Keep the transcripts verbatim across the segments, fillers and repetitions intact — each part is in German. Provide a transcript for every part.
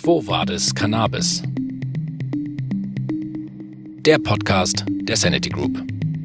Quo Vadis Cannabis? Der Podcast der Sanity Group.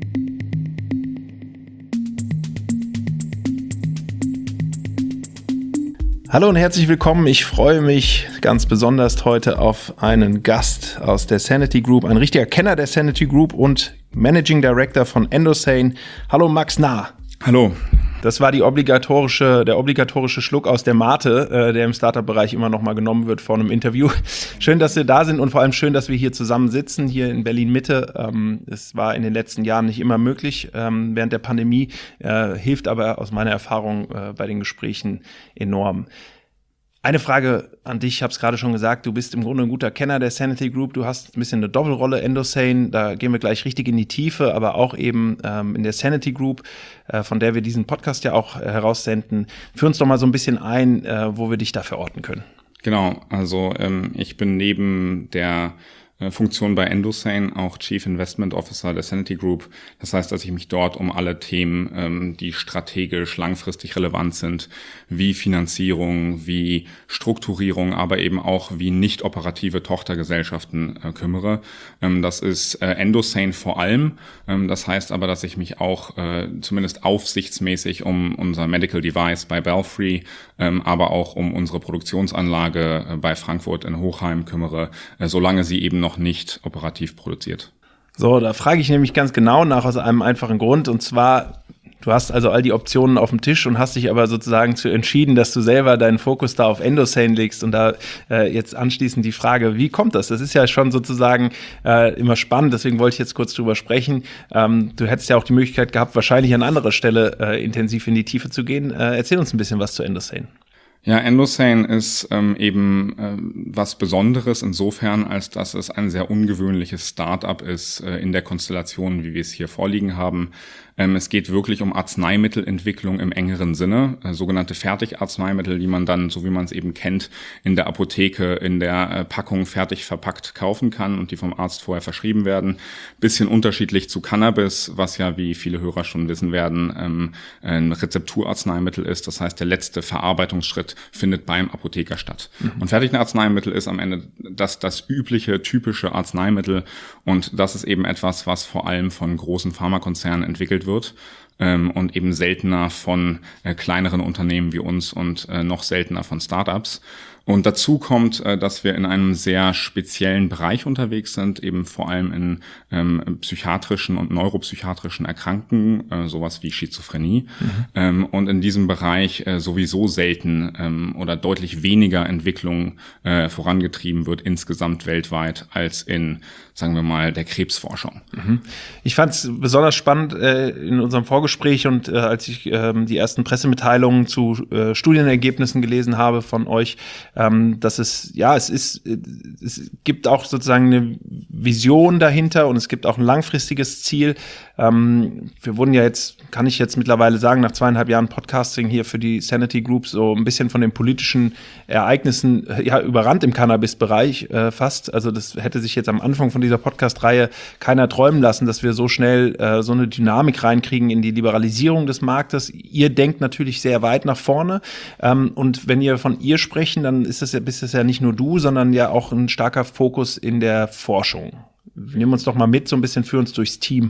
Hallo und herzlich willkommen. Ich freue mich ganz besonders heute auf einen Gast aus der Sanity Group, ein richtiger Kenner der Sanity Group und Managing Director von Endosane. Hallo Max Nah. Hallo. Das war die obligatorische, der obligatorische Schluck aus der Mate, äh, der im Startup-Bereich immer noch mal genommen wird vor einem Interview. Schön, dass wir da sind und vor allem schön, dass wir hier zusammen sitzen, hier in Berlin-Mitte. Ähm, es war in den letzten Jahren nicht immer möglich ähm, während der Pandemie, äh, hilft aber aus meiner Erfahrung äh, bei den Gesprächen enorm. Eine Frage an dich, ich habe es gerade schon gesagt, du bist im Grunde ein guter Kenner der Sanity Group, du hast ein bisschen eine Doppelrolle Endosane, da gehen wir gleich richtig in die Tiefe, aber auch eben ähm, in der Sanity Group, äh, von der wir diesen Podcast ja auch äh, heraussenden. Führ uns doch mal so ein bisschen ein, äh, wo wir dich da verorten können. Genau, also ähm, ich bin neben der Funktion bei Endosane auch Chief Investment Officer der Sanity Group. Das heißt, dass ich mich dort um alle Themen, ähm, die strategisch langfristig relevant sind, wie Finanzierung, wie Strukturierung, aber eben auch wie nicht operative Tochtergesellschaften äh, kümmere. Ähm, das ist äh, Endosane vor allem. Ähm, das heißt aber, dass ich mich auch äh, zumindest aufsichtsmäßig um unser Medical Device bei Belfry, ähm, aber auch um unsere Produktionsanlage äh, bei Frankfurt in Hochheim kümmere, äh, solange sie eben noch nicht operativ produziert. So, da frage ich nämlich ganz genau nach aus einem einfachen Grund, und zwar, du hast also all die Optionen auf dem Tisch und hast dich aber sozusagen zu entschieden, dass du selber deinen Fokus da auf Endosane legst, und da äh, jetzt anschließend die Frage, wie kommt das? Das ist ja schon sozusagen äh, immer spannend, deswegen wollte ich jetzt kurz drüber sprechen. Ähm, du hättest ja auch die Möglichkeit gehabt, wahrscheinlich an anderer Stelle äh, intensiv in die Tiefe zu gehen. Äh, erzähl uns ein bisschen was zu Endosane. Ja, Endosane ist ähm, eben äh, was Besonderes insofern, als dass es ein sehr ungewöhnliches Start-up ist äh, in der Konstellation, wie wir es hier vorliegen haben. Ähm, es geht wirklich um Arzneimittelentwicklung im engeren Sinne, äh, sogenannte Fertigarzneimittel, die man dann, so wie man es eben kennt, in der Apotheke in der äh, Packung fertig verpackt kaufen kann und die vom Arzt vorher verschrieben werden. Bisschen unterschiedlich zu Cannabis, was ja, wie viele Hörer schon wissen werden, ähm, ein Rezepturarzneimittel ist. Das heißt, der letzte Verarbeitungsschritt findet beim Apotheker statt. Mhm. Und Fertigarzneimittel ist am Ende das, das übliche, typische Arzneimittel, und das ist eben etwas, was vor allem von großen Pharmakonzernen entwickelt wird ähm, und eben seltener von äh, kleineren Unternehmen wie uns und äh, noch seltener von Startups. Und dazu kommt, äh, dass wir in einem sehr speziellen Bereich unterwegs sind, eben vor allem in ähm, psychiatrischen und neuropsychiatrischen Erkrankungen, äh, sowas wie Schizophrenie. Mhm. Ähm, und in diesem Bereich äh, sowieso selten ähm, oder deutlich weniger Entwicklung äh, vorangetrieben wird insgesamt weltweit als in, sagen wir mal, der Krebsforschung. Mhm. Ich fand es besonders spannend äh, in unserem Vorgespräch und äh, als ich äh, die ersten Pressemitteilungen zu äh, Studienergebnissen gelesen habe von euch, ähm, dass es, ja, es ist, es gibt auch sozusagen eine Vision dahinter und es gibt auch ein langfristiges Ziel. Ähm, wir wurden ja jetzt, kann ich jetzt mittlerweile sagen, nach zweieinhalb Jahren Podcasting hier für die Sanity Group so ein bisschen von den politischen Ereignissen ja überrannt im Cannabis-Bereich äh, fast. Also das hätte sich jetzt am Anfang von dieser Podcast-Reihe keiner träumen lassen, dass wir so schnell äh, so eine Dynamik reinkriegen in die Liberalisierung des Marktes. Ihr denkt natürlich sehr weit nach vorne. Ähm, und wenn ihr von ihr sprechen, dann ist es ja, bist es ja nicht nur du, sondern ja auch ein starker Fokus in der Forschung. Nimm uns doch mal mit, so ein bisschen für uns durchs Team.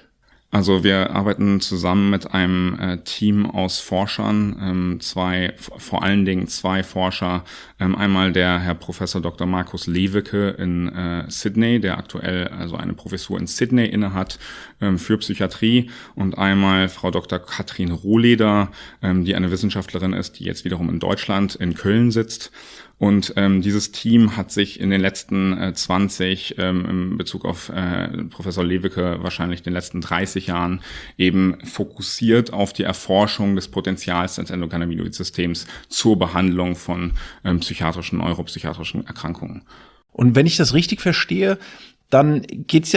Also wir arbeiten zusammen mit einem äh, Team aus Forschern, ähm, zwei, vor allen Dingen zwei Forscher. Ähm, einmal der Herr Professor Doktor Markus Lewicke in äh, Sydney, der aktuell also eine Professur in Sydney innehat ähm, für Psychiatrie, und einmal Frau Doktor Katrin Rohleder, ähm, die eine Wissenschaftlerin ist, die jetzt wiederum in Deutschland in Köln sitzt. Und ähm, dieses Team hat sich in den letzten äh, zwanzig, ähm, in Bezug auf äh, Professor Lewicke wahrscheinlich den letzten dreißig Jahren eben fokussiert auf die Erforschung des Potenzials des Endokannabinoid-Systems zur Behandlung von ähm, psychiatrischen, neuropsychiatrischen Erkrankungen. Und wenn ich das richtig verstehe, dann geht's ja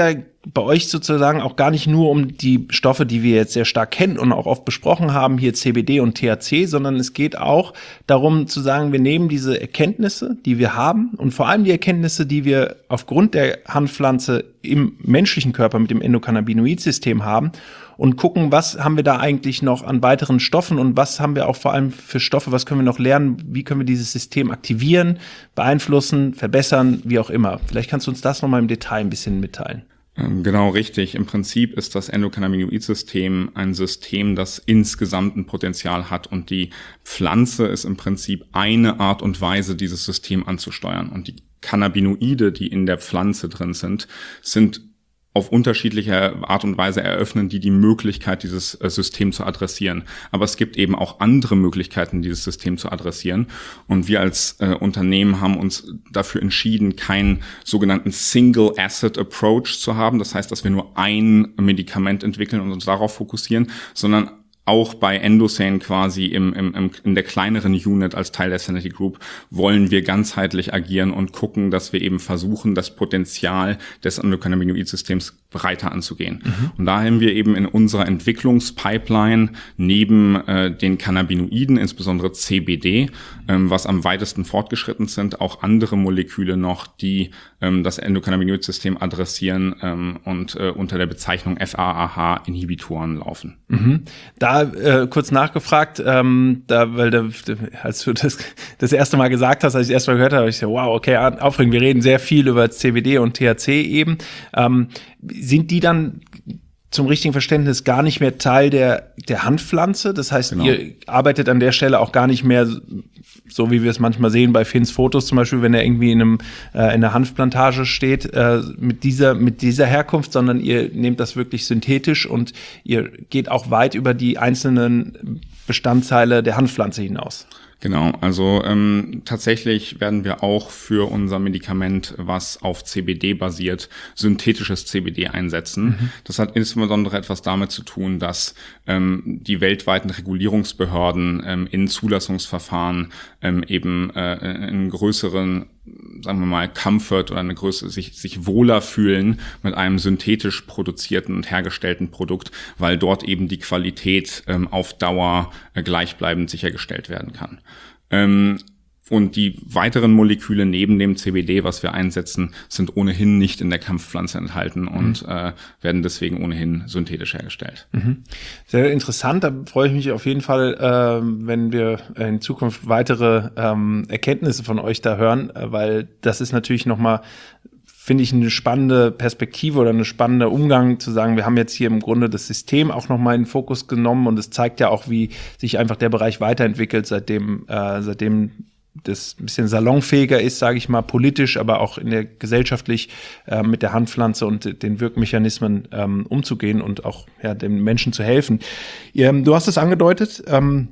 bei euch sozusagen auch gar nicht nur um die Stoffe, die wir jetzt sehr stark kennen und auch oft besprochen haben, hier C B D und T H C, sondern es geht auch darum zu sagen, wir nehmen diese Erkenntnisse, die wir haben und vor allem die Erkenntnisse, die wir aufgrund der Hanfpflanze im menschlichen Körper mit dem Endokannabinoid-System haben und gucken, was haben wir da eigentlich noch an weiteren Stoffen und was haben wir auch vor allem für Stoffe, was können wir noch lernen, wie können wir dieses System aktivieren, beeinflussen, verbessern, wie auch immer. Vielleicht kannst du uns das nochmal im Detail ein bisschen mitteilen. Genau, richtig. Im Prinzip ist das Endokannabinoid-System ein System, das insgesamt ein Potenzial hat und die Pflanze ist im Prinzip eine Art und Weise, dieses System anzusteuern. Und die Cannabinoide, die in der Pflanze drin sind, sind auf unterschiedliche Art und Weise eröffnen die die Möglichkeit, dieses System zu adressieren. Aber es gibt eben auch andere Möglichkeiten, dieses System zu adressieren. Und wir als äh, Unternehmen haben uns dafür entschieden, keinen sogenannten Single-Asset-Approach zu haben. Das heißt, dass wir nur ein Medikament entwickeln und uns darauf fokussieren, sondern auch bei Endosane quasi im, im, im, in der kleineren Unit als Teil der Sanity Group wollen wir ganzheitlich agieren und gucken, dass wir eben versuchen, das Potenzial des Endokannabinoid-Systems breiter anzugehen. Mhm. Und da haben wir eben in unserer Entwicklungspipeline neben äh, den Cannabinoiden, insbesondere C B D, ähm, was am weitesten fortgeschritten sind, auch andere Moleküle noch, die ähm, das Endokannabinoid-System adressieren ähm, und äh, unter der Bezeichnung F A A H-Inhibitoren laufen. Mhm. Da äh, kurz nachgefragt, ähm, da, weil da, als du das das erste Mal gesagt hast, als ich das erste Mal gehört habe, habe ich gesagt, wow, okay, aufregend, wir reden sehr viel über C B D und T H C eben. Ähm, sind die dann zum richtigen Verständnis gar nicht mehr Teil der der Hanfpflanze? Das heißt, genau. Ihr arbeitet an der Stelle auch gar nicht mehr so, wie wir es manchmal sehen bei Finns Fotos zum Beispiel, wenn er irgendwie in einem äh, in einer Hanfplantage steht, äh, mit dieser mit dieser Herkunft, sondern ihr nehmt das wirklich synthetisch und ihr geht auch weit über die einzelnen Bestandteile der Hanfpflanze hinaus. Genau, also ähm, tatsächlich werden wir auch für unser Medikament, was auf C B D basiert, synthetisches C B D einsetzen. Mhm. Das hat insbesondere etwas damit zu tun, dass ähm, die weltweiten Regulierungsbehörden ähm, in Zulassungsverfahren ähm, eben äh, einen größeren, sagen wir mal, Comfort oder eine größere, sich, sich wohler fühlen mit einem synthetisch produzierten und hergestellten Produkt, weil dort eben die Qualität ähm, auf Dauer äh, gleichbleibend sichergestellt werden kann. Ähm, und die weiteren Moleküle neben dem C B D, was wir einsetzen, sind ohnehin nicht in der Kampfpflanze enthalten und mhm. äh, werden deswegen ohnehin synthetisch hergestellt. Mhm. Sehr interessant, da freue ich mich auf jeden Fall, äh, wenn wir in Zukunft weitere ähm, Erkenntnisse von euch da hören, äh, weil das ist natürlich nochmal, finde ich, eine spannende Perspektive oder eine spannende Umgang zu sagen, wir haben jetzt hier im Grunde das System auch nochmal in den Fokus genommen und es zeigt ja auch, wie sich einfach der Bereich weiterentwickelt, seitdem, äh, seitdem das ein bisschen salonfähiger ist, sage ich mal, politisch, aber auch in der gesellschaftlich äh, mit der Hanfpflanze und den Wirkmechanismen ähm, umzugehen und auch ja, den Menschen zu helfen. Ihr, du hast es angedeutet, ähm,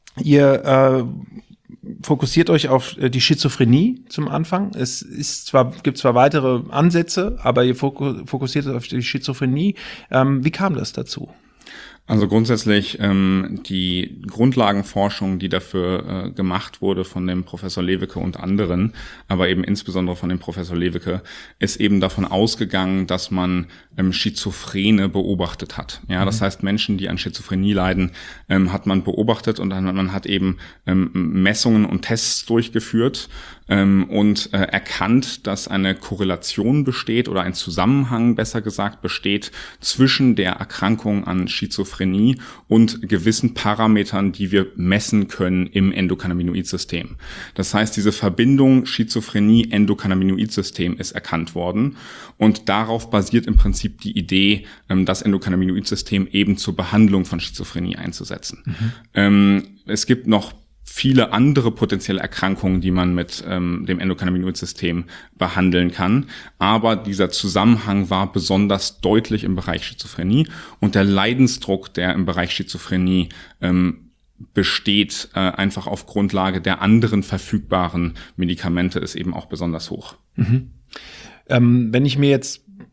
ihr äh, fokussiert euch auf die Schizophrenie zum Anfang. Es ist zwar, gibt zwar weitere Ansätze, aber ihr fokussiert auf die Schizophrenie. Ähm, wie kam das dazu? Also grundsätzlich ähm, die Grundlagenforschung, die dafür äh, gemacht wurde von dem Professor Lewicke und anderen, aber eben insbesondere von dem Professor Lewicke, ist eben davon ausgegangen, dass man ähm, Schizophrene beobachtet hat. Ja, das heißt, Menschen, die an Schizophrenie leiden, ähm, hat man beobachtet und dann, man hat eben ähm, Messungen und Tests durchgeführt ähm, und äh, erkannt, dass eine Korrelation besteht oder ein Zusammenhang, besser gesagt, besteht zwischen der Erkrankung an Schizophrenie und gewissen Parametern, die wir messen können im Endokannabinoid-System. Das heißt, diese Verbindung Schizophrenie-Endokannabinoid-System ist erkannt worden und darauf basiert im Prinzip die Idee, das Endokannabinoid-System eben zur Behandlung von Schizophrenie einzusetzen. Mhm. Ähm, es gibt noch viele andere potenzielle Erkrankungen, die man mit ähm, dem Endokannabinoid-System behandeln kann. Aber dieser Zusammenhang war besonders deutlich im Bereich Schizophrenie und der Leidensdruck, der im Bereich Schizophrenie ähm, besteht, äh, einfach auf Grundlage der anderen verfügbaren Medikamente, ist eben auch besonders hoch. Mhm. Ähm, wenn ich mir jetzt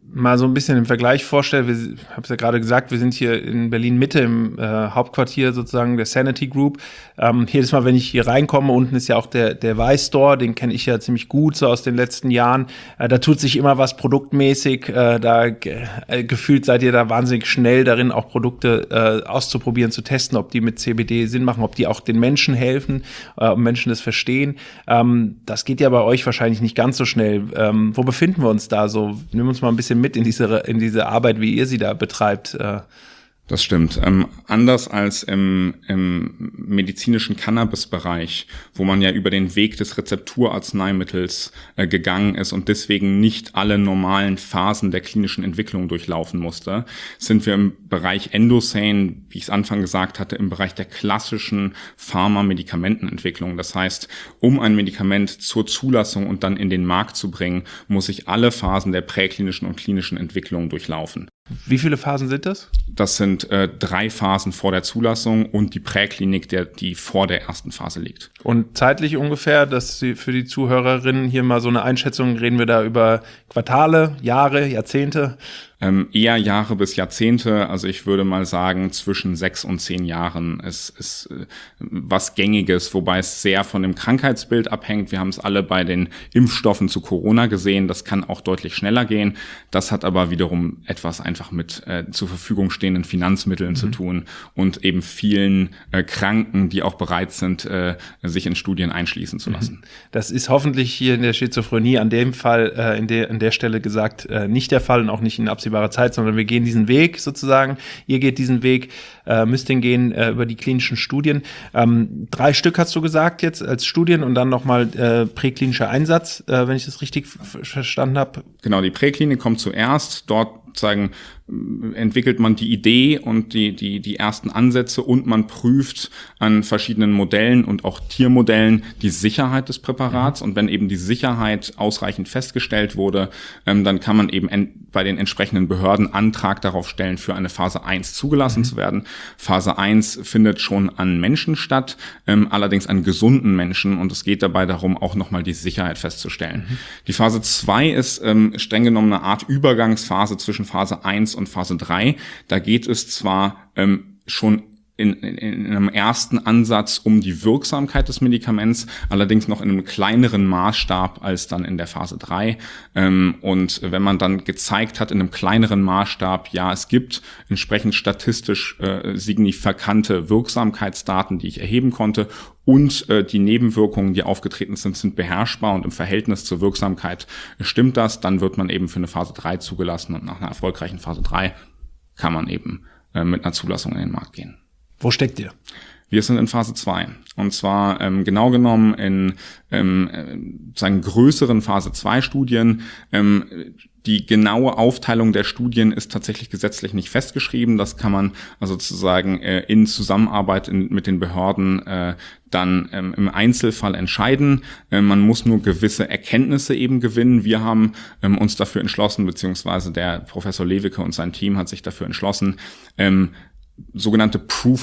mal so ein bisschen im Vergleich vorstelle, ich habe es ja gerade gesagt, wir sind hier in Berlin Mitte im äh, Hauptquartier sozusagen der Sanity Group. Ähm, jedes Mal, wenn ich hier reinkomme, unten ist ja auch der der Vice Store, den kenne ich ja ziemlich gut so aus den letzten Jahren. Äh, da tut sich immer was produktmäßig. Äh, da äh, gefühlt seid ihr da wahnsinnig schnell darin, auch Produkte äh, auszuprobieren, zu testen, ob die mit C B D Sinn machen, ob die auch den Menschen helfen, äh, ob Menschen das verstehen. Ähm, das geht ja bei euch wahrscheinlich nicht ganz so schnell. Ähm, wo befinden wir uns da so? Nimm uns mal ein bisschen mit in diese, in diese Arbeit, wie ihr sie da betreibt. Das stimmt. Ähm, anders als im, im medizinischen Cannabis-Bereich, wo man ja über den Weg des Rezepturarzneimittels äh, gegangen ist und deswegen nicht alle normalen Phasen der klinischen Entwicklung durchlaufen musste, sind wir im Bereich Endosane, wie ich es Anfang gesagt hatte, im Bereich der klassischen Pharma-Medikamentenentwicklung. Das heißt, um ein Medikament zur Zulassung und dann in den Markt zu bringen, muss ich alle Phasen der präklinischen und klinischen Entwicklung durchlaufen. Wie viele Phasen sind das? Das sind äh, drei Phasen vor der Zulassung und die Präklinik, der, die vor der ersten Phase liegt. Und zeitlich ungefähr, dass Sie für die Zuhörerinnen hier mal so eine Einschätzung, reden wir da über Quartale, Jahre, Jahrzehnte? Ähm, eher Jahre bis Jahrzehnte, also ich würde mal sagen, zwischen sechs und zehn Jahren ist, ist äh, was Gängiges, wobei es sehr von dem Krankheitsbild abhängt. Wir haben es alle bei den Impfstoffen zu Corona gesehen, das kann auch deutlich schneller gehen. Das hat aber wiederum etwas einfach mit äh, zur Verfügung stehenden Finanzmitteln mhm. zu tun und eben vielen äh, Kranken, die auch bereit sind, äh, sich in Studien einschließen zu lassen. Das ist hoffentlich hier in der Schizophrenie an dem Fall, äh, in der, an der Stelle gesagt, äh, nicht der Fall und auch nicht in absehbarer Zeit, sondern wir gehen diesen Weg sozusagen. Ihr geht diesen Weg, äh, müsst den gehen äh, über die klinischen Studien. Ähm, drei Stück hast du gesagt jetzt als Studien und dann nochmal äh, präklinischer Einsatz, äh, wenn ich das richtig f- verstanden habe. Genau, die Präklinik kommt zuerst. Dort sagen, entwickelt man die Idee und die, die, die ersten Ansätze und man prüft an verschiedenen Modellen und auch Tiermodellen die Sicherheit des Präparats. Und wenn eben die Sicherheit ausreichend festgestellt wurde, ähm, dann kann man eben en- bei den entsprechenden Behörden Antrag darauf stellen, für eine Phase eins zugelassen mhm. zu werden. Phase eins findet schon an Menschen statt, ähm, allerdings an gesunden Menschen. Und es geht dabei darum, auch nochmal die Sicherheit festzustellen. Mhm. Die Phase zwei ist ähm, streng genommen eine Art Übergangsphase zwischen Phase eins und Phase drei. Da geht es zwar ähm, schon in, in, in einem ersten Ansatz um die Wirksamkeit des Medikaments, allerdings noch in einem kleineren Maßstab als dann in der Phase drei. Ähm, und wenn man dann gezeigt hat in einem kleineren Maßstab, ja, es gibt entsprechend statistisch äh, signifikante Wirksamkeitsdaten, die ich erheben konnte, und äh, die Nebenwirkungen, die aufgetreten sind, sind beherrschbar und im Verhältnis zur Wirksamkeit stimmt das, dann wird man eben für eine Phase drei zugelassen und nach einer erfolgreichen Phase drei kann man eben äh, mit einer Zulassung in den Markt gehen. Wo steckt ihr? Wir sind in Phase zwei. Und zwar ähm, genau genommen in ähm, sagen größeren Phase zwei Studien. Ähm, die genaue Aufteilung der Studien ist tatsächlich gesetzlich nicht festgeschrieben. Das kann man also sozusagen äh, in Zusammenarbeit in, mit den Behörden äh, dann ähm, im Einzelfall entscheiden. Äh, man muss nur gewisse Erkenntnisse eben gewinnen. Wir haben ähm, uns dafür entschlossen, beziehungsweise der Professor Lewicke und sein Team hat sich dafür entschlossen, ähm, sogenannte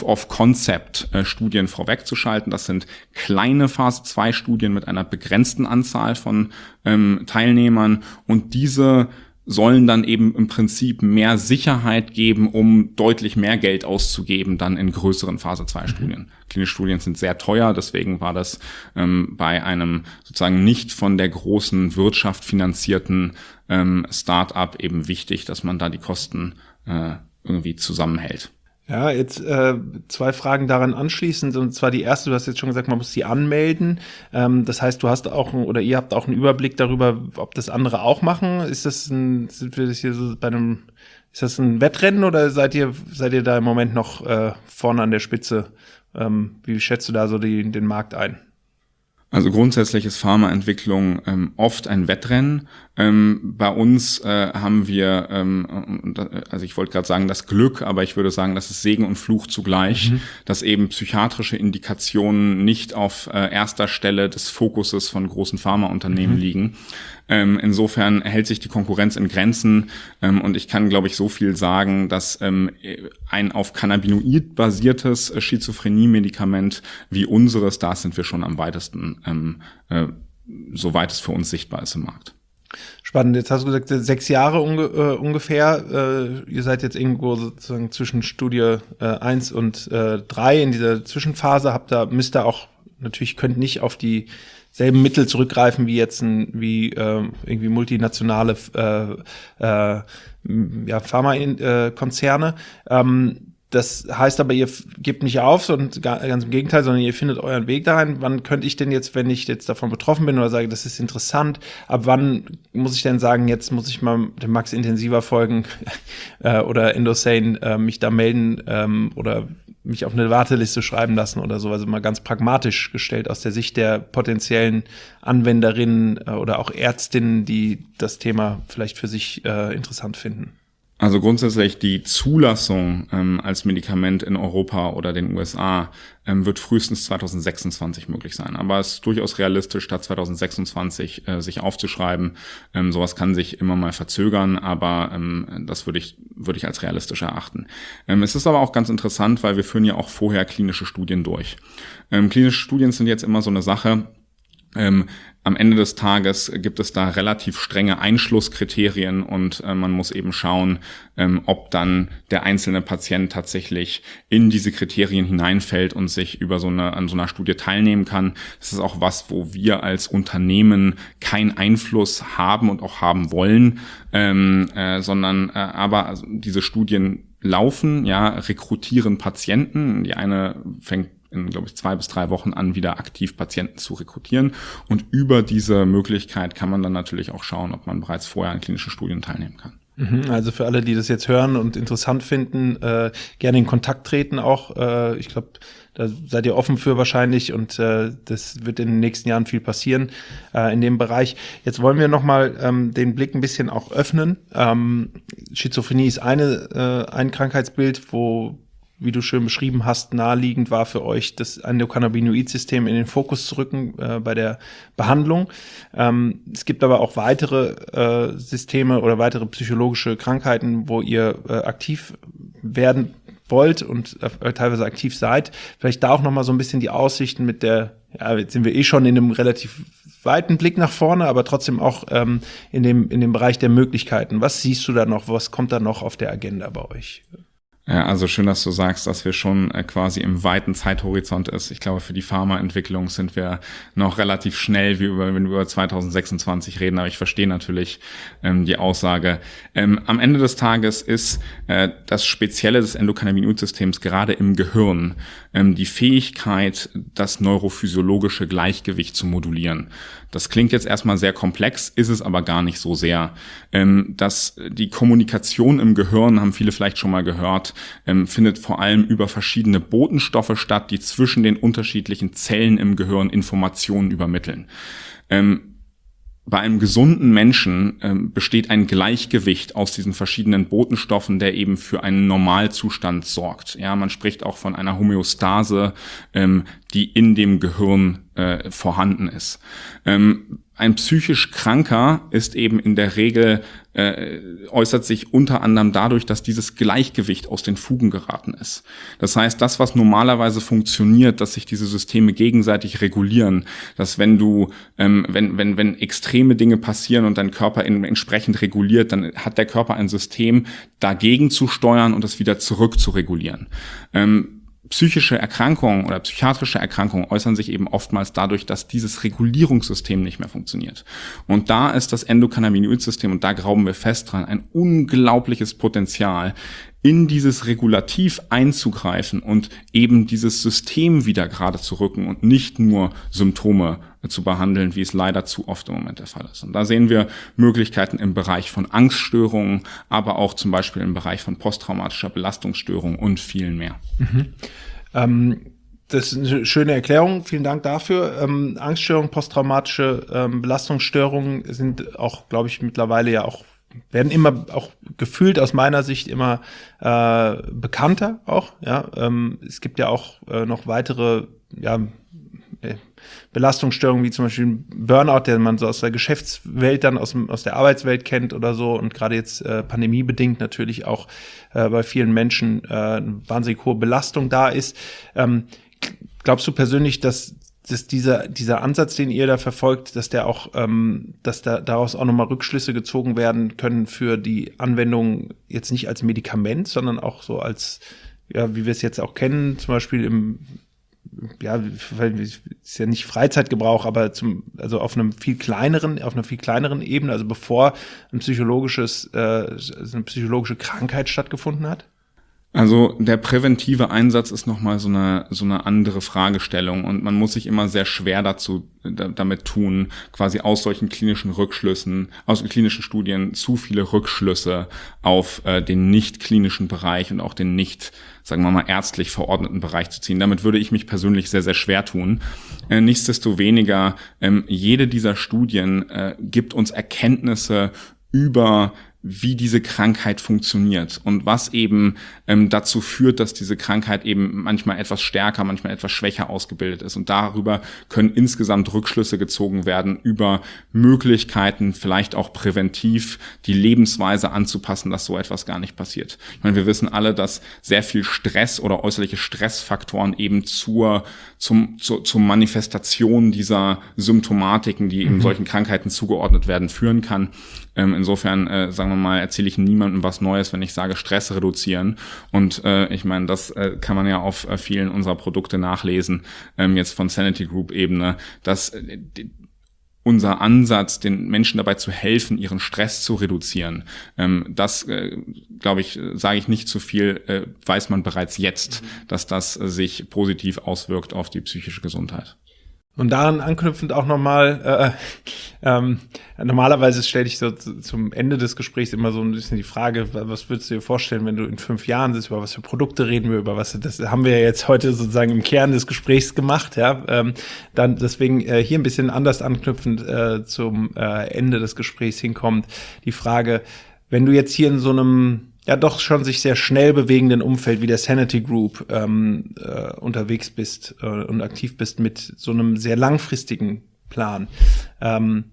Proof-of-Concept-Studien vorwegzuschalten. Das sind kleine Phase zwei Studien mit einer begrenzten Anzahl von ähm, Teilnehmern und diese sollen dann eben im Prinzip mehr Sicherheit geben, um deutlich mehr Geld auszugeben dann in größeren Phase zwei Studien. Mhm. Klinische Studien sind sehr teuer, deswegen war das ähm, bei einem sozusagen nicht von der großen Wirtschaft finanzierten ähm, Start-up eben wichtig, dass man da die Kosten äh, irgendwie zusammenhält. Ja, jetzt äh, zwei Fragen daran anschließend. Und zwar die erste, du hast jetzt schon gesagt, man muss sie anmelden. Ähm, das heißt, du hast auch oder ihr habt auch einen Überblick darüber, ob das andere auch machen. Ist das ein, sind wir das hier so bei einem, ist das ein Wettrennen oder seid ihr seid ihr da im Moment noch äh, vorne an der Spitze? Ähm, wie schätzt du da so die, den Markt ein? Also grundsätzlich ist Pharmaentwicklung ähm, oft ein Wettrennen. Ähm, bei uns äh, haben wir, ähm, also ich wollte gerade sagen das Glück, aber ich würde sagen, das ist Segen und Fluch zugleich, mhm. dass eben psychiatrische Indikationen nicht auf äh, erster Stelle des Fokuses von großen Pharmaunternehmen mhm. liegen. Ähm, insofern hält sich die Konkurrenz in Grenzen ähm, und ich kann, glaube ich, so viel sagen, dass ähm, ein auf Cannabinoid basiertes Schizophrenie-Medikament wie unseres, da sind wir schon am weitesten, ähm, äh, soweit es für uns sichtbar ist im Markt. Spannend. Jetzt hast du gesagt, sechs Jahre unge äh, ungefähr. Äh, ihr seid jetzt irgendwo sozusagen zwischen Studie äh, eins und äh, drei in dieser Zwischenphase. Habt da, müsst ihr auch, natürlich könnt nicht auf dieselben Mittel zurückgreifen wie jetzt ein, wie äh, irgendwie multinationale äh, äh, ja, Pharmakonzerne. Ähm, Das heißt aber, ihr gebt nicht auf, sondern ganz im Gegenteil, sondern ihr findet euren Weg da rein. Wann könnte ich denn jetzt, wenn ich jetzt davon betroffen bin oder sage, das ist interessant, ab wann muss ich denn sagen, jetzt muss ich mal dem Max intensiver folgen äh, oder Endosane äh, mich da melden ähm, oder mich auf eine Warteliste schreiben lassen oder so. Also mal ganz pragmatisch gestellt aus der Sicht der potenziellen Anwenderinnen äh, oder auch Ärztinnen, die das Thema vielleicht für sich äh, interessant finden. Also grundsätzlich die Zulassung ähm, als Medikament in Europa oder den U S A ähm, wird frühestens zwanzig sechsundzwanzig möglich sein. Aber es ist durchaus realistisch, da zwanzig sechsundzwanzig äh, sich aufzuschreiben. Ähm, sowas kann sich immer mal verzögern, aber ähm, das würde ich würde ich als realistisch erachten. Ähm, es ist aber auch ganz interessant, weil wir führen ja auch vorher klinische Studien durch. Ähm, klinische Studien sind jetzt immer so eine Sache. Ähm, am Ende des Tages gibt es da relativ strenge Einschlusskriterien und äh, man muss eben schauen, ähm, ob dann der einzelne Patient tatsächlich in diese Kriterien hineinfällt und sich über so eine, an so einer Studie teilnehmen kann. Das ist auch was, wo wir als Unternehmen keinen Einfluss haben und auch haben wollen, ähm, äh, sondern äh, aber also diese Studien laufen, ja, rekrutieren Patienten. Die eine fängt in, glaube ich, zwei bis drei Wochen an, wieder aktiv Patienten zu rekrutieren. Und über diese Möglichkeit kann man dann natürlich auch schauen, ob man bereits vorher an klinischen Studien teilnehmen kann. Also für alle, die das jetzt hören und interessant finden, äh, gerne in Kontakt treten auch. Äh, ich glaube, da seid ihr offen für wahrscheinlich und äh, das wird in den nächsten Jahren viel passieren äh, in dem Bereich. Jetzt wollen wir nochmal ähm, den Blick ein bisschen auch öffnen. Ähm, Schizophrenie ist eine, äh, ein Krankheitsbild, wo, wie du schön beschrieben hast, naheliegend war für euch, das Endokannabinoid-System in den Fokus zu rücken äh, bei der Behandlung. Ähm, es gibt aber auch weitere äh, Systeme oder weitere psychologische Krankheiten, wo ihr äh, aktiv werden wollt und äh, teilweise aktiv seid. Vielleicht da auch noch mal so ein bisschen die Aussichten mit der, ja, jetzt sind wir eh schon in einem relativ weiten Blick nach vorne, aber trotzdem auch ähm, in dem in dem Bereich der Möglichkeiten. Was siehst du da noch? Was kommt da noch auf der Agenda bei euch? Ja, also schön, dass du sagst, dass wir schon äh, quasi im weiten Zeithorizont ist. Ich glaube, für die Pharmaentwicklung sind wir noch relativ schnell, wie über, wenn wir über zwanzig sechsundzwanzig reden. Aber ich verstehe natürlich ähm, die Aussage. Ähm, am Ende des Tages ist äh, das Spezielle des Endokannabinoid-Systems gerade im Gehirn ähm, die Fähigkeit, das neurophysiologische Gleichgewicht zu modulieren. Das klingt jetzt erstmal sehr komplex, ist es aber gar nicht so sehr. Ähm, dass die Kommunikation im Gehirn, haben viele vielleicht schon mal gehört, ähm, findet vor allem über verschiedene Botenstoffe statt, die zwischen den unterschiedlichen Zellen im Gehirn Informationen übermitteln. Ähm, Bei einem gesunden Menschen ähm, besteht ein Gleichgewicht aus diesen verschiedenen Botenstoffen, der eben für einen Normalzustand sorgt. Ja, man spricht auch von einer Homöostase, ähm, die in dem Gehirn äh, vorhanden ist. Ähm, ein psychisch Kranker ist eben in der Regel, äh, äußert sich unter anderem dadurch, dass dieses Gleichgewicht aus den Fugen geraten ist. Das heißt, das, was normalerweise funktioniert, dass sich diese Systeme gegenseitig regulieren, dass wenn du, ähm, wenn, wenn, wenn extreme Dinge passieren und dein Körper in, entsprechend reguliert, dann hat der Körper ein System, dagegen zu steuern und das wieder zurück zu regulieren. Ähm, Psychische Erkrankungen oder psychiatrische Erkrankungen äußern sich eben oftmals dadurch, dass dieses Regulierungssystem nicht mehr funktioniert. Und da ist das Endokannabinoid-System, und da glauben wir fest dran, ein unglaubliches Potenzial, in dieses Regulativ einzugreifen und eben dieses System wieder gerade zu rücken und nicht nur Symptome zu behandeln, wie es leider zu oft im Moment der Fall ist. Und da sehen wir Möglichkeiten im Bereich von Angststörungen, aber auch zum Beispiel im Bereich von posttraumatischer Belastungsstörung und vielen mehr. Mhm. Ähm Das ist eine schöne Erklärung. Vielen Dank dafür. Ähm, Angststörungen, posttraumatische ähm, Belastungsstörungen sind auch, glaube ich, mittlerweile ja auch, werden immer auch gefühlt aus meiner Sicht immer äh, bekannter auch. Ja, ähm, es gibt ja auch äh, noch weitere, ja, Belastungsstörungen wie zum Beispiel Burnout, den man so aus der Geschäftswelt dann aus, dem, aus der Arbeitswelt kennt oder so und gerade jetzt äh, pandemiebedingt natürlich auch äh, bei vielen Menschen äh, eine wahnsinnig hohe Belastung da ist. Ähm, glaubst du persönlich, dass dass dieser, dieser Ansatz, den ihr da verfolgt, dass der auch, ähm, dass da daraus auch nochmal Rückschlüsse gezogen werden können für die Anwendung jetzt nicht als Medikament, sondern auch so als, ja, wie wir es jetzt auch kennen, zum Beispiel im, ja, weil es ist ja nicht Freizeitgebrauch, aber zum, also auf einem viel kleineren, auf einer viel kleineren Ebene, also bevor ein psychologisches, äh, eine psychologische Krankheit stattgefunden hat? Also der präventive Einsatz ist nochmal so eine so eine andere Fragestellung und man muss sich immer sehr schwer dazu da, damit tun, quasi aus solchen klinischen Rückschlüssen, aus klinischen Studien zu viele Rückschlüsse auf äh, den nicht klinischen Bereich und auch den nicht, sagen wir mal, ärztlich verordneten Bereich zu ziehen. Damit würde ich mich persönlich sehr, sehr schwer tun. Äh, nichtsdestoweniger, ähm, jede dieser Studien äh, gibt uns Erkenntnisse über wie diese Krankheit funktioniert und was eben ähm, dazu führt, dass diese Krankheit eben manchmal etwas stärker, manchmal etwas schwächer ausgebildet ist. Und darüber können insgesamt Rückschlüsse gezogen werden über Möglichkeiten, vielleicht auch präventiv die Lebensweise anzupassen, dass so etwas gar nicht passiert. Ich meine, wir wissen alle, dass sehr viel Stress oder äußerliche Stressfaktoren eben zur zum zur, zur Manifestation dieser Symptomatiken, die eben mhm. solchen Krankheiten zugeordnet werden, führen kann. Ähm, insofern, äh, sagen wir mal, erzähle ich niemandem was Neues, wenn ich sage, Stress reduzieren. Und äh, ich meine, das äh, kann man ja auf äh, vielen unserer Produkte nachlesen, ähm, jetzt von Sanity Group Ebene, dass äh, die, unser Ansatz, den Menschen dabei zu helfen, ihren Stress zu reduzieren, ähm, das, äh, glaube ich, sage ich nicht zu viel, äh, weiß man bereits jetzt, mhm. dass das äh, sich positiv auswirkt auf die psychische Gesundheit. Und daran anknüpfend auch nochmal, äh, ähm, normalerweise stelle ich so zu, zum Ende des Gesprächs immer so ein bisschen die Frage, was würdest du dir vorstellen, wenn du in fünf Jahren sitzt, über was für Produkte reden wir, über was, das haben wir ja jetzt heute sozusagen im Kern des Gesprächs gemacht, ja, ähm, dann deswegen äh, hier ein bisschen anders anknüpfend äh, zum äh, Ende des Gesprächs hinkommt, die Frage, wenn du jetzt hier in so einem ja doch schon sich sehr schnell bewegenden Umfeld wie der Sanity Group ähm, äh, unterwegs bist äh, und aktiv bist mit so einem sehr langfristigen Plan. Ähm,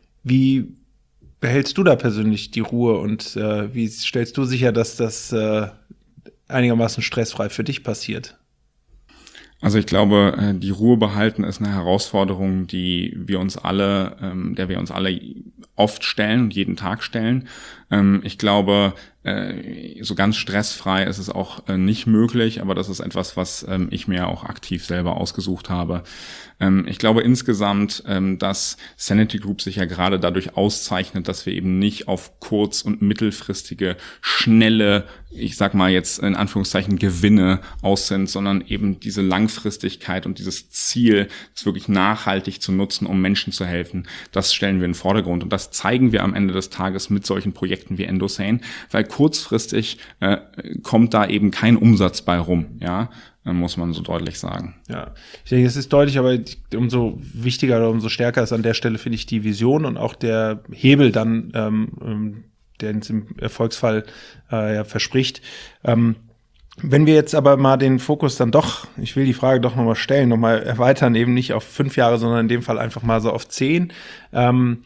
wie behältst du da persönlich die Ruhe und äh, wie stellst du sicher, dass das äh, einigermaßen stressfrei für dich passiert? Also ich glaube, die Ruhe behalten ist eine Herausforderung, die wir uns alle, ähm, der wir uns alle oft stellen und jeden Tag stellen. Ähm, ich glaube, äh, so ganz stressfrei ist es auch äh, nicht möglich, aber das ist etwas, was ähm, ich mir auch aktiv selber ausgesucht habe. Ähm, ich glaube insgesamt, ähm, dass Sanity Group sich ja gerade dadurch auszeichnet, dass wir eben nicht auf kurz- und mittelfristige, schnelle, ich sag mal jetzt in Anführungszeichen Gewinne aus sind, sondern eben diese Langfristigkeit und dieses Ziel, es wirklich nachhaltig zu nutzen, um Menschen zu helfen, das stellen wir in den Vordergrund. Und das zeigen wir am Ende des Tages mit solchen Projekten wie Endosane, weil kurzfristig äh, kommt da eben kein Umsatz bei rum, ja, muss man so deutlich sagen. Ja, ich denke, es ist deutlich, aber umso wichtiger oder umso stärker ist an der Stelle, finde ich, die Vision und auch der Hebel dann, ähm, der uns im Erfolgsfall äh, ja, verspricht. Ähm, wenn wir jetzt aber mal den Fokus dann doch, ich will die Frage doch nochmal stellen, nochmal erweitern, eben nicht auf fünf Jahre, sondern in dem Fall einfach mal so auf zehn. Ähm,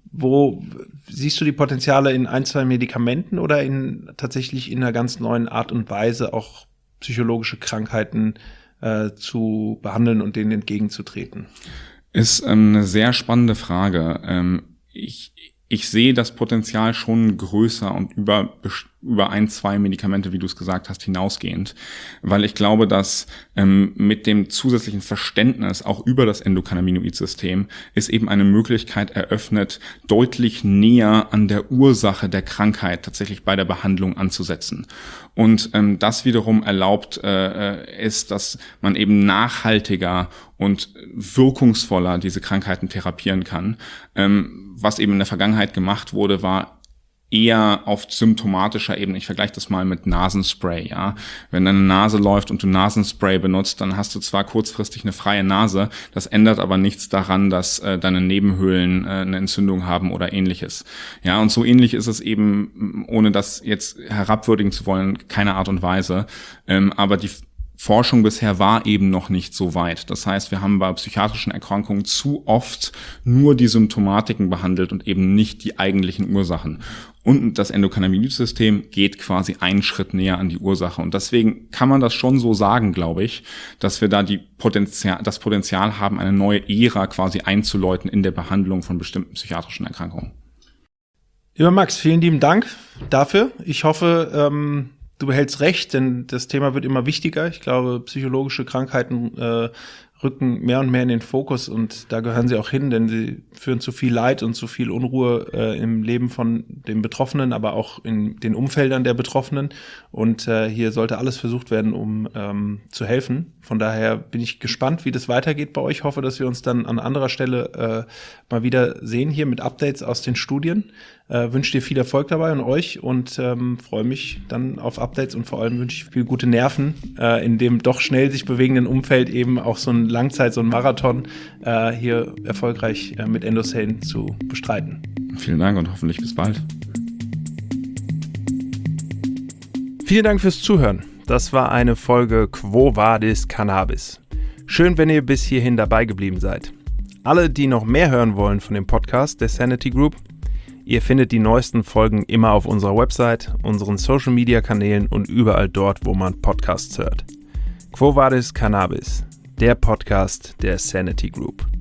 wo siehst du die Potenziale in ein, zwei Medikamenten oder in tatsächlich in einer ganz neuen Art und Weise auch psychologische Krankheiten äh, zu behandeln und denen entgegenzutreten? Ist ähm, eine sehr spannende Frage. Ähm, ich, ich sehe das Potenzial schon größer und über über ein, zwei Medikamente, wie du es gesagt hast, hinausgehend, weil ich glaube, dass ähm, mit dem zusätzlichen Verständnis auch über das Endokannabinoid-System ist eben eine Möglichkeit eröffnet, deutlich näher an der Ursache der Krankheit tatsächlich bei der Behandlung anzusetzen. Und ähm, das wiederum erlaubt äh, ist, dass man eben nachhaltiger und wirkungsvoller diese Krankheiten therapieren kann. Ähm, was eben in der Vergangenheit gemacht wurde, war eher auf symptomatischer Ebene. Ich vergleiche das mal mit Nasenspray, ja. Wenn deine Nase läuft und du Nasenspray benutzt, dann hast du zwar kurzfristig eine freie Nase, das ändert aber nichts daran, dass äh, deine Nebenhöhlen äh, eine Entzündung haben oder ähnliches. Ja, und so ähnlich ist es eben, ohne das jetzt herabwürdigen zu wollen, keine Art und Weise. Ähm, aber die Forschung bisher war eben noch nicht so weit. Das heißt, wir haben bei psychiatrischen Erkrankungen zu oft nur die Symptomatiken behandelt und eben nicht die eigentlichen Ursachen. Und das Endokannabinoid-System geht quasi einen Schritt näher an die Ursache. Und deswegen kann man das schon so sagen, glaube ich, dass wir da die Potenzial, das Potenzial haben, eine neue Ära quasi einzuläuten in der Behandlung von bestimmten psychiatrischen Erkrankungen. Lieber Max, vielen lieben Dank dafür. Ich hoffe, ähm, du behältst recht, denn das Thema wird immer wichtiger. Ich glaube, psychologische Krankheiten äh, rücken mehr und mehr in den Fokus und da gehören sie auch hin, denn sie führen zu viel Leid und zu viel Unruhe äh, im Leben von den Betroffenen, aber auch in den Umfeldern der Betroffenen. Und äh, hier sollte alles versucht werden, um ähm, zu helfen. Von daher bin ich gespannt, wie das weitergeht bei euch. Ich hoffe, dass wir uns dann an anderer Stelle äh, mal wieder sehen hier mit Updates aus den Studien. Äh, wünsche dir viel Erfolg dabei und euch und ähm, freue mich dann auf Updates und vor allem wünsche ich viel gute Nerven äh, in dem doch schnell sich bewegenden Umfeld eben auch so ein Langzeit, so ein Marathon äh, hier erfolgreich äh, mit Endosane zu bestreiten. Vielen Dank und hoffentlich bis bald. Vielen Dank fürs Zuhören. Das war eine Folge Quo Vadis Cannabis. Schön, wenn ihr bis hierhin dabei geblieben seid. Alle, die noch mehr hören wollen von dem Podcast der Sanity Group, ihr findet die neuesten Folgen immer auf unserer Website, unseren Social-Media-Kanälen und überall dort, wo man Podcasts hört. Quo Vadis Cannabis, der Podcast der Sanity Group.